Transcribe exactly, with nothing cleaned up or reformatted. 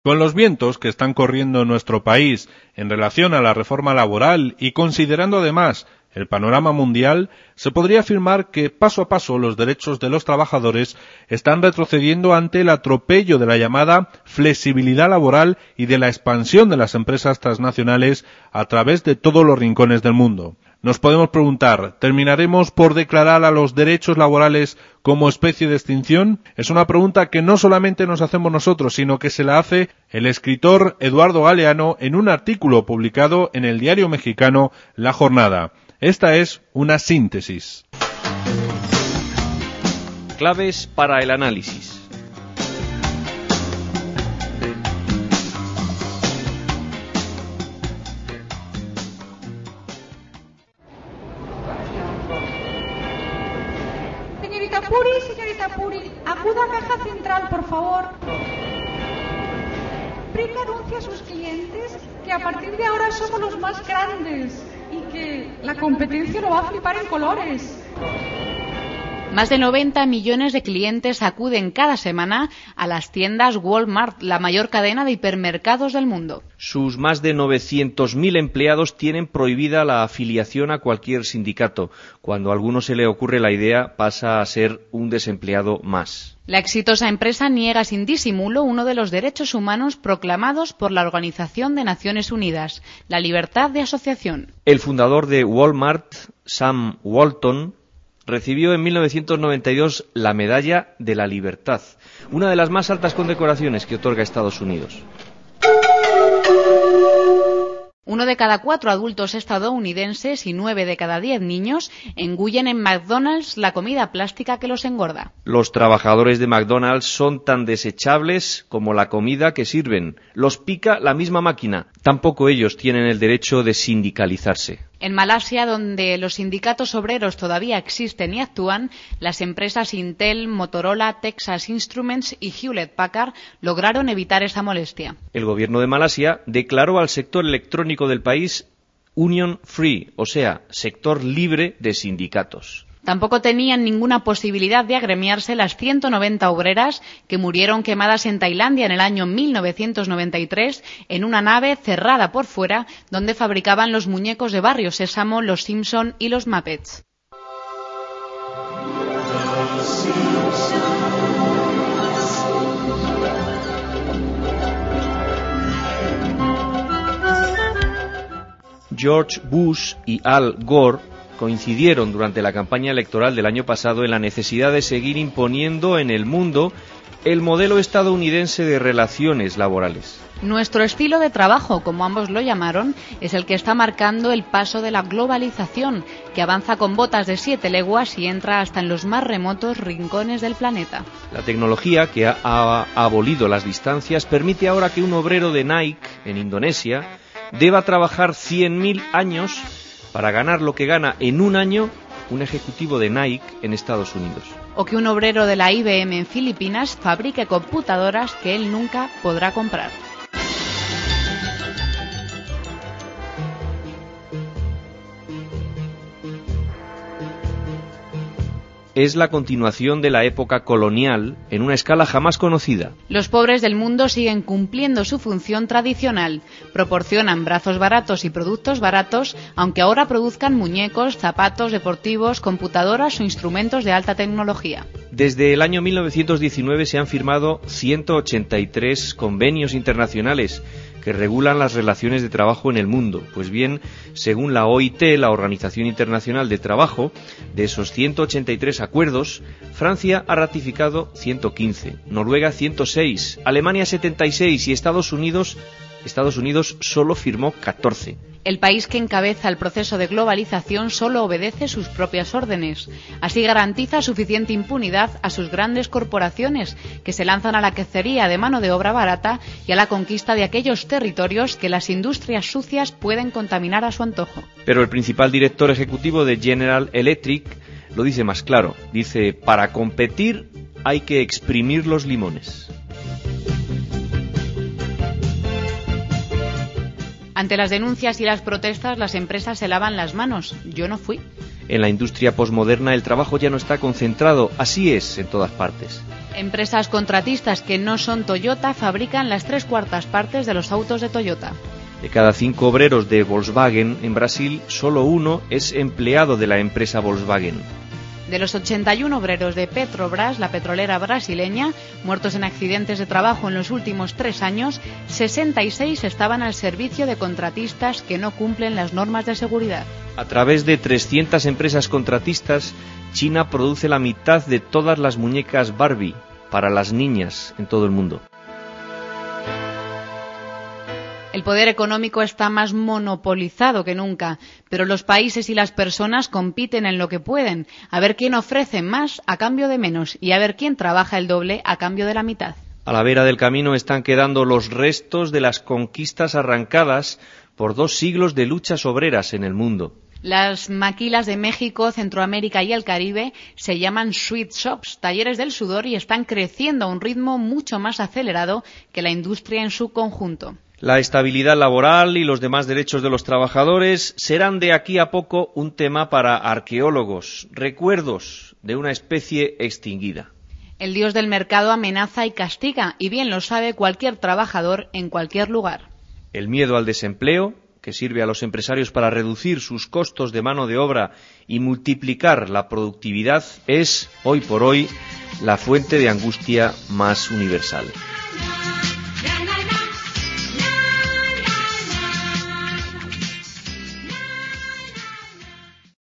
Con los vientos que están corriendo en nuestro país en relación a la reforma laboral y considerando además el panorama mundial, se podría afirmar que paso a paso los derechos de los trabajadores están retrocediendo ante el atropello de la llamada flexibilidad laboral y de la expansión de las empresas transnacionales a través de todos los rincones del mundo. Nos podemos preguntar, ¿terminaremos por declarar a los derechos laborales como especie de extinción? Es una pregunta que no solamente nos hacemos nosotros, sino que se la hace el escritor Eduardo Galeano en un artículo publicado en el diario mexicano La Jornada. Esta es una síntesis. Claves para el análisis. Señorita Puri, señorita Puri, acuda a caja central, por favor. Prim anuncia a sus clientes que a partir de ahora somos los más grandes y que la competencia lo va a flipar en colores. Más de noventa millones de clientes acuden cada semana a las tiendas Walmart, la mayor cadena de hipermercados del mundo. Sus más de novecientos mil empleados tienen prohibida la afiliación a cualquier sindicato. Cuando a alguno se le ocurre la idea, pasa a ser un desempleado más. La exitosa empresa niega sin disimulo uno de los derechos humanos proclamados por la Organización de Naciones Unidas, la libertad de asociación. El fundador de Walmart, Sam Walton, recibió en mil novecientos noventa y dos la Medalla de la Libertad, una de las más altas condecoraciones que otorga Estados Unidos. Uno de cada cuatro adultos estadounidenses y nueve de cada diez niños engullen en McDonald's la comida plástica que los engorda. Los trabajadores de McDonald's son tan desechables como la comida que sirven. Los pica la misma máquina. Tampoco ellos tienen el derecho de sindicalizarse. En Malasia, donde los sindicatos obreros todavía existen y actúan, las empresas Intel, Motorola, Texas Instruments y Hewlett Packard lograron evitar esa molestia. El gobierno de Malasia declaró al sector electrónico del país Union Free, o sea, sector libre de sindicatos. Tampoco tenían ninguna posibilidad de agremiarse las ciento noventa obreras que murieron quemadas en Tailandia en el año mil novecientos noventa y tres en una nave cerrada por fuera donde fabricaban los muñecos de Barrio Sésamo, los Simpson y los Muppets. George Bush y Al Gore coincidieron durante la campaña electoral del año pasado en la necesidad de seguir imponiendo en el mundo el modelo estadounidense de relaciones laborales. Nuestro estilo de trabajo, como ambos lo llamaron, es el que está marcando el paso de la globalización, que avanza con botas de siete leguas y entra hasta en los más remotos rincones del planeta. La tecnología, que ha, ha abolido las distancias, permite ahora que un obrero de Nike en Indonesia deba trabajar cien mil años para ganar lo que gana en un año un ejecutivo de Nike en Estados Unidos. O que un obrero de la I B M en Filipinas fabrique computadoras que él nunca podrá comprar. Es la continuación de la época colonial en una escala jamás conocida. Los pobres del mundo siguen cumpliendo su función tradicional. Proporcionan brazos baratos y productos baratos, aunque ahora produzcan muñecos, zapatos deportivos, computadoras o instrumentos de alta tecnología. Desde el año mil novecientos diecinueve se han firmado ciento ochenta y tres convenios internacionales que regulan las relaciones de trabajo en el mundo. Pues bien, según la O I T, la Organización Internacional de Trabajo, de esos ciento ochenta y tres acuerdos, Francia ha ratificado ciento quince, Noruega ciento seis, Alemania setenta y seis y Estados Unidos, Estados Unidos solo firmó catorce. El país que encabeza el proceso de globalización solo obedece sus propias órdenes. Así garantiza suficiente impunidad a sus grandes corporaciones, que se lanzan a la cacería de mano de obra barata y a la conquista de aquellos territorios que las industrias sucias pueden contaminar a su antojo. Pero el principal director ejecutivo de General Electric lo dice más claro. Dice, para competir hay que exprimir los limones. Ante las denuncias y las protestas, las empresas se lavan las manos. Yo no fui. En la industria posmoderna el trabajo ya no está concentrado. Así es en todas partes. Empresas contratistas que no son Toyota fabrican las tres cuartas partes de los autos de Toyota. De cada cinco obreros de Volkswagen en Brasil, solo uno es empleado de la empresa Volkswagen. De los ochenta y uno obreros de Petrobras, la petrolera brasileña, muertos en accidentes de trabajo en los últimos tres años, sesenta y seis estaban al servicio de contratistas que no cumplen las normas de seguridad. A través de trescientas empresas contratistas, China produce la mitad de todas las muñecas Barbie para las niñas en todo el mundo. El poder económico está más monopolizado que nunca, pero los países y las personas compiten en lo que pueden, a ver quién ofrece más a cambio de menos y a ver quién trabaja el doble a cambio de la mitad. A la vera del camino están quedando los restos de las conquistas arrancadas por dos siglos de luchas obreras en el mundo. Las maquilas de México, Centroamérica y el Caribe se llaman sweatshops, talleres del sudor, y están creciendo a un ritmo mucho más acelerado que la industria en su conjunto. La estabilidad laboral y los demás derechos de los trabajadores serán de aquí a poco un tema para arqueólogos, recuerdos de una especie extinguida. El dios del mercado amenaza y castiga, y bien lo sabe cualquier trabajador en cualquier lugar. El miedo al desempleo, que sirve a los empresarios para reducir sus costos de mano de obra y multiplicar la productividad, es, hoy por hoy, la fuente de angustia más universal.